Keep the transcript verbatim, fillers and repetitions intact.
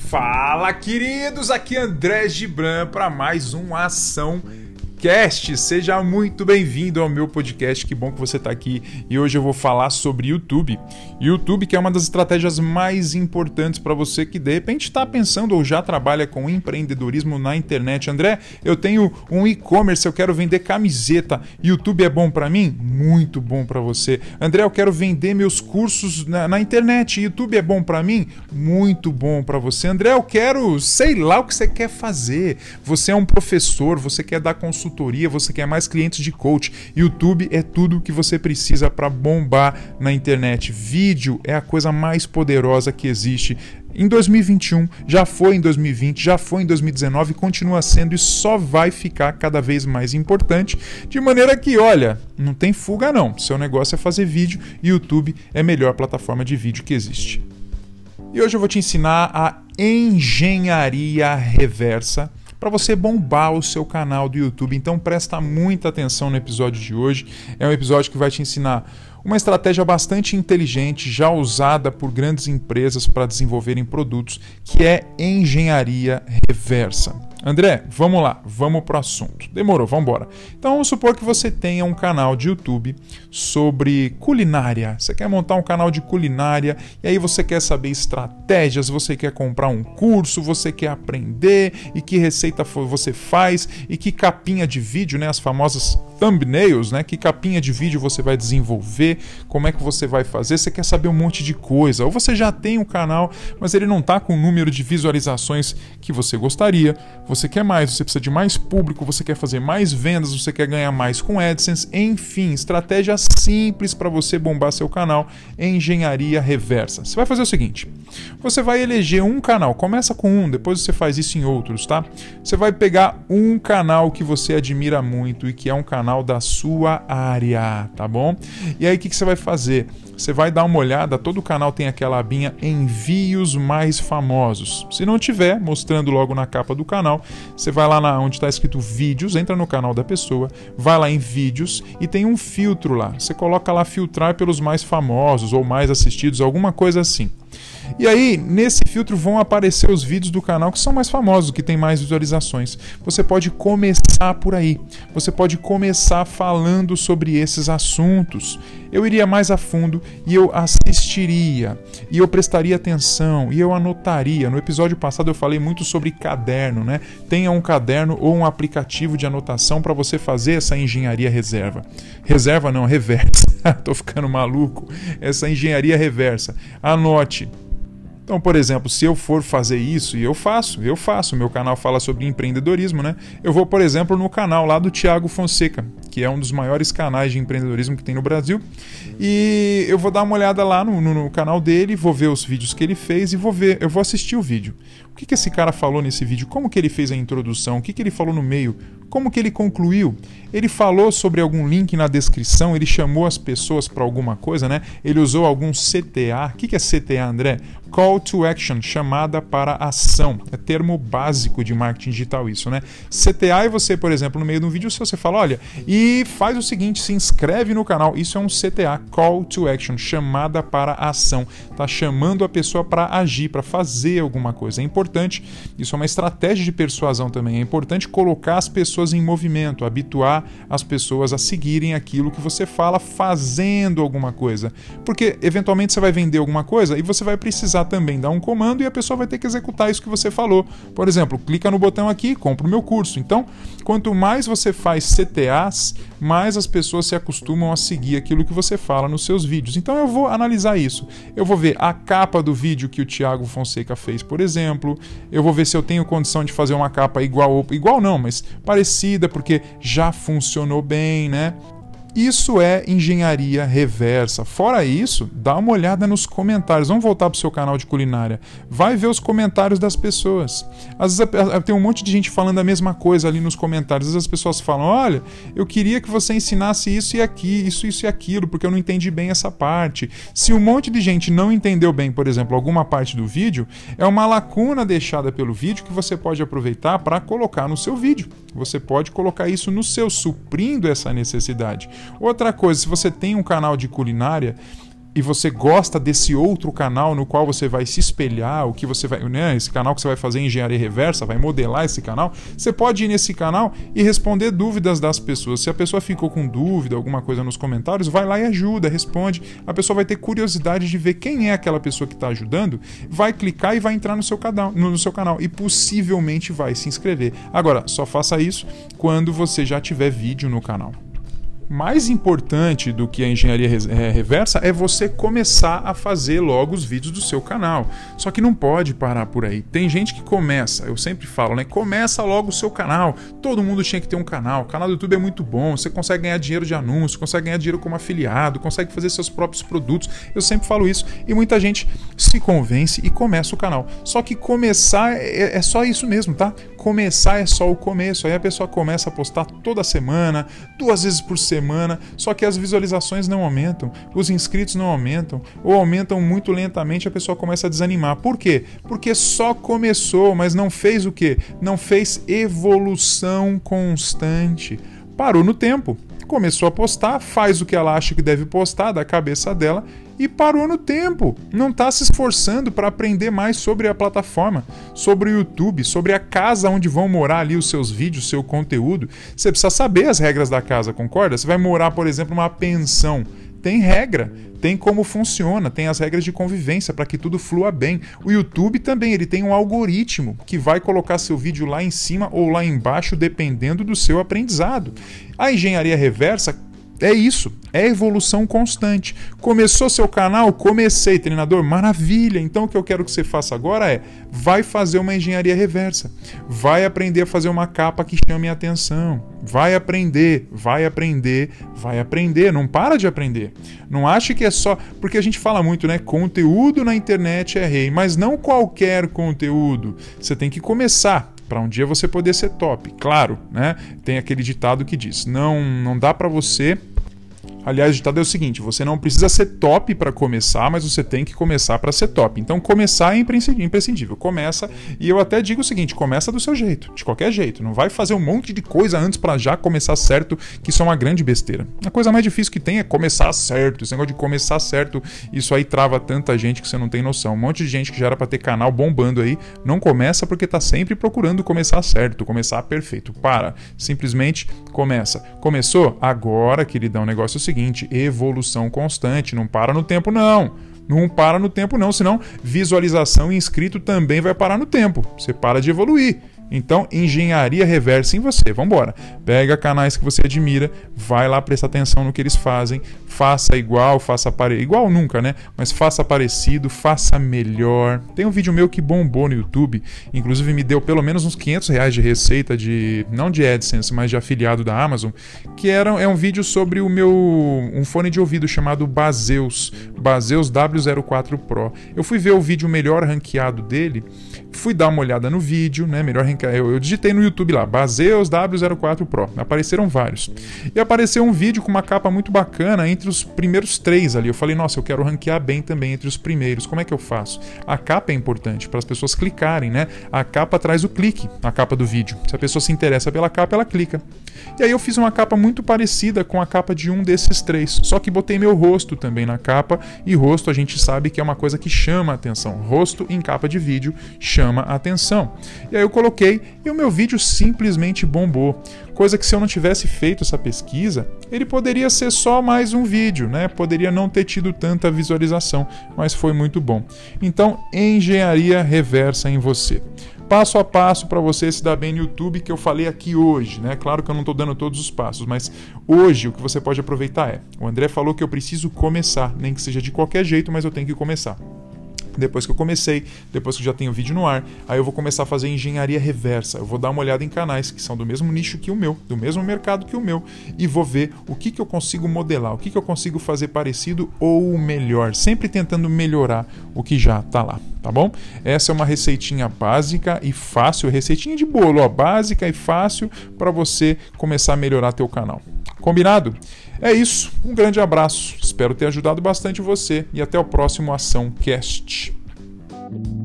Fala, queridos, aqui é André Gibran para mais um Ação Cast. Seja muito bem-vindo ao meu podcast, que bom que você está aqui. E hoje eu vou falar sobre YouTube. YouTube, que é uma das estratégias mais importantes para você que de repente está pensando ou já trabalha com empreendedorismo na internet. André, eu tenho um e-commerce, eu quero vender camiseta. YouTube é bom para mim? Muito bom para você. André, eu quero vender meus cursos na, na internet. YouTube é bom para mim? Muito bom para você. André, eu quero, sei lá o que você quer fazer. Você é um professor, você quer dar consultoria, você quer mais clientes de coach. YouTube é tudo o que você precisa para bombar na internet. Vídeo é a coisa mais poderosa que existe. Em dois mil e vinte e um, já foi em dois mil e vinte, já foi em dois mil e dezenove, continua sendo e só vai ficar cada vez mais importante, de maneira que, olha, não tem fuga não. Seu negócio é fazer vídeo e YouTube é a melhor plataforma de vídeo que existe. E hoje eu vou te ensinar a engenharia reversa para você bombar o seu canal do YouTube. Então presta muita atenção no episódio de hoje. É um episódio que vai te ensinar uma estratégia bastante inteligente, já usada por grandes empresas para desenvolverem produtos, que é engenharia reversa. André, vamos lá, vamos pro assunto. Demorou, vamos embora. Então vamos supor que você tenha um canal de YouTube sobre culinária. Você quer montar um canal de culinária e aí você quer saber estratégias, você quer comprar um curso, você quer aprender e que receita você faz e que capinha de vídeo, né, as famosas thumbnails, né, que capinha de vídeo você vai desenvolver, como é que você vai fazer, você quer saber um monte de coisa. Ou você já tem um canal, mas ele não está com o número de visualizações que você gostaria. Você quer mais, você precisa de mais público, você quer fazer mais vendas, você quer ganhar mais com AdSense, enfim, estratégia simples para você bombar seu canal, engenharia reversa. Você vai fazer o seguinte, você vai eleger um canal, começa com um, depois você faz isso em outros, tá? Você vai pegar um canal que você admira muito e que é um canal da sua área, tá bom? E aí o que, que você vai fazer? Você vai dar uma olhada, todo canal tem aquela abinha envios mais famosos. Se não tiver, mostrando logo na capa do canal, você vai lá na, onde está escrito vídeos, entra no canal da pessoa, vai lá em vídeos e tem um filtro lá. Você coloca lá filtrar pelos mais famosos ou mais assistidos, alguma coisa assim. E aí, nesse filtro vão aparecer os vídeos do canal que são mais famosos, que tem mais visualizações. Você pode começar por aí. Você pode começar falando sobre esses assuntos. Eu iria mais a fundo e eu assistiria, e eu prestaria atenção, e eu anotaria. No episódio passado eu falei muito sobre caderno, né? Tenha um caderno ou um aplicativo de anotação para você fazer essa engenharia reserva. Reserva não, reversa. Tô ficando maluco. Essa engenharia reversa. Anote. Então, por exemplo, se eu for fazer isso, e eu faço, eu faço, meu canal fala sobre empreendedorismo, né? Eu vou, por exemplo, no canal lá do Thiago Fonseca, que é um dos maiores canais de empreendedorismo que tem no Brasil, e eu vou dar uma olhada lá no, no, no canal dele, vou ver os vídeos que ele fez e vou ver, eu vou assistir o vídeo. O que, que esse cara falou nesse vídeo? Como que ele fez a introdução? O que, que ele falou no meio? Como que ele concluiu? Ele falou sobre algum link na descrição? Ele chamou as pessoas para alguma coisa, né? Ele usou algum C T A. O que é C T A, André? Call to Action, chamada para ação. É termo básico de marketing digital isso, né? C T A é você, por exemplo, no meio de um vídeo, se você fala, olha, e faz o seguinte, se inscreve no canal. Isso é um C T A, Call to Action, chamada para ação. Tá chamando a pessoa para agir, para fazer alguma coisa. É importante, isso é uma estratégia de persuasão também. É importante colocar as pessoas em movimento, habituar as pessoas a seguirem aquilo que você fala fazendo alguma coisa. Porque eventualmente você vai vender alguma coisa e você vai precisar também dar um comando e a pessoa vai ter que executar isso que você falou. Por exemplo, clica no botão aqui, compra o meu curso. Então, quanto mais você faz C T As, mais as pessoas se acostumam a seguir aquilo que você fala nos seus vídeos. Então eu vou analisar isso. Eu vou ver a capa do vídeo que o Thiago Fonseca fez, por exemplo. Eu vou ver se eu tenho condição de fazer uma capa igual, igual não, mas parecida, porque já funcionou bem, né? Isso é engenharia reversa. Fora isso, dá uma olhada nos comentários. Vamos voltar para o seu canal de culinária. Vai ver os comentários das pessoas. Às vezes tem um monte de gente falando a mesma coisa ali nos comentários. Às vezes as pessoas falam, olha, eu queria que você ensinasse isso e aqui, isso, isso e aquilo, porque eu não entendi bem essa parte. Se um monte de gente não entendeu bem, por exemplo, alguma parte do vídeo, é uma lacuna deixada pelo vídeo que você pode aproveitar para colocar no seu vídeo. Você pode colocar isso no seu, suprindo essa necessidade. Outra coisa, se você tem um canal de culinária e você gosta desse outro canal no qual você vai se espelhar, o que você vai, né, esse canal que você vai fazer engenharia reversa, vai modelar esse canal, você pode ir nesse canal e responder dúvidas das pessoas. Se a pessoa ficou com dúvida, alguma coisa nos comentários, vai lá e ajuda, responde. A pessoa vai ter curiosidade de ver quem é aquela pessoa que está ajudando, vai clicar e vai entrar no seu canal, no seu canal e possivelmente vai se inscrever. Agora, só faça isso quando você já tiver vídeo no canal. Mais importante do que a engenharia reversa é você começar a fazer logo os vídeos do seu canal. Só que não pode parar por aí. Tem gente que começa, eu sempre falo, né? Começa logo o seu canal. Todo mundo tinha que ter um canal. O canal do YouTube é muito bom. Você consegue ganhar dinheiro de anúncio, consegue ganhar dinheiro como afiliado, consegue fazer seus próprios produtos. Eu sempre falo isso. E muita gente se convence e começa o canal. Só que começar é, é só isso mesmo, tá? Começar é só o começo. Aí a pessoa começa a postar toda semana, duas vezes por semana. Semana, só que as visualizações não aumentam, os inscritos não aumentam, ou aumentam muito lentamente, a pessoa começa a desanimar. Por quê? Porque só começou, mas não fez o quê? Não fez evolução constante. Parou no tempo, começou a postar, faz o que ela acha que deve postar da cabeça dela e parou no tempo. Não está se esforçando para aprender mais sobre a plataforma, sobre o YouTube, sobre a casa onde vão morar ali os seus vídeos, o seu conteúdo. Você precisa saber as regras da casa, concorda? Você vai morar, por exemplo, numa pensão. Tem regra, tem como funciona, tem as regras de convivência para que tudo flua bem. O YouTube também, ele tem um algoritmo que vai colocar seu vídeo lá em cima ou lá embaixo, dependendo do seu aprendizado. A engenharia reversa é isso, é evolução constante. Começou seu canal? Comecei, treinador, maravilha! Então o que eu quero que você faça agora é, vai fazer uma engenharia reversa, vai aprender a fazer uma capa que chame a atenção, vai aprender, vai aprender, vai aprender, não para de aprender. Não ache que é só, porque a gente fala muito, né, conteúdo na internet é rei, mas não qualquer conteúdo, você tem que começar. Para um dia você poder ser top, claro, né? Tem aquele ditado que diz, não, não dá para você... Aliás, o ditado é o seguinte, você não precisa ser top para começar, mas você tem que começar para ser top. Então, começar é imprescindível. Começa, e eu até digo o seguinte, começa do seu jeito, de qualquer jeito. Não vai fazer um monte de coisa antes para já começar certo, que isso é uma grande besteira. A coisa mais difícil que tem é começar certo. Esse negócio de começar certo, isso aí trava tanta gente que você não tem noção. Um monte de gente que já era para ter canal bombando aí, não começa porque tá sempre procurando começar certo, começar perfeito. Para, simplesmente começa. Começou? Agora, queridão, o negócio é o seguinte, evolução constante, não para no tempo não, não para no tempo não, senão visualização e inscrito também vai parar no tempo, você para de evoluir. Então, engenharia reversa em você. Vamos embora. Pega canais que você admira, vai lá prestar atenção no que eles fazem, faça igual, faça parecido. Igual nunca, né? Mas faça parecido, faça melhor. Tem um vídeo meu que bombou no YouTube, inclusive me deu pelo menos uns quinhentos reais de receita, de não de AdSense, mas de afiliado da Amazon, que era, é um vídeo sobre o meu um fone de ouvido chamado Baseus, Baseus W zero quatro Pro. Eu fui ver o vídeo melhor ranqueado dele, fui dar uma olhada no vídeo, né? Melhor ranqueado. Eu, eu digitei no YouTube lá, Baseus W zero quatro Pro. Apareceram vários. E apareceu um vídeo com uma capa muito bacana entre os primeiros três ali. Eu falei, nossa, eu quero ranquear bem também entre os primeiros. Como é que eu faço? A capa é importante para as pessoas clicarem, né? A capa traz o clique, a capa do vídeo. Se a pessoa se interessa pela capa, ela clica. E aí eu fiz uma capa muito parecida com a capa de um desses três. Só que botei meu rosto também na capa. E rosto a gente sabe que é uma coisa que chama a atenção. Rosto em capa de vídeo chama a atenção. E aí eu coloquei e o meu vídeo simplesmente bombou. Coisa que se eu não tivesse feito essa pesquisa, ele poderia ser só mais um vídeo, né? Poderia não ter tido tanta visualização, mas foi muito bom. Então, engenharia reversa em você. Passo a passo para você se dar bem no YouTube que eu falei aqui hoje, né? Claro que eu não estou dando todos os passos, mas hoje o que você pode aproveitar é, o André falou que eu preciso começar, nem que seja de qualquer jeito, mas eu tenho que começar. Depois que eu comecei, depois que já tenho vídeo no ar, aí eu vou começar a fazer engenharia reversa. Eu vou dar uma olhada em canais que são do mesmo nicho que o meu, do mesmo mercado que o meu, e vou ver o que, que eu consigo modelar, o que, que eu consigo fazer parecido ou melhor, sempre tentando melhorar o que já está lá, tá bom? Essa é uma receitinha básica e fácil, receitinha de bolo, ó, básica e fácil para você começar a melhorar teu canal. Combinado? É isso, um grande abraço, espero ter ajudado bastante você e até o próximo Ação Cast.